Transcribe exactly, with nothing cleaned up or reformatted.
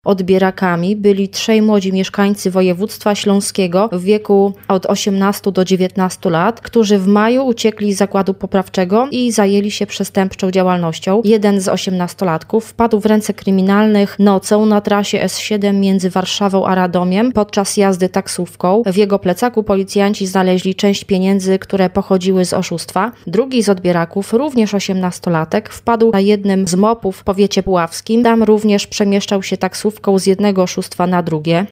Odbierakami byli trzej młodzi mieszkańcy województwa śląskiego w wieku od osiemnastu do dziewiętnastu lat, którzy w maju uciekli z zakładu poprawczego i zajęli się przestępczą działalnością. Jeden z osiemnastolatków wpadł w ręce kryminalnych nocą na trasie S siedem między Warszawą a Radomiem podczas jazdy taksówką. W jego plecaku policjanci znaleźli część pieniędzy, które pochodziły z oszustwa. Drugi z odbieraków, również osiemnastolatek, wpadł na jednym z mopów w powiecie puławskim. Tam również przemieszczał się taksówką z jednego oszustwa na drugie.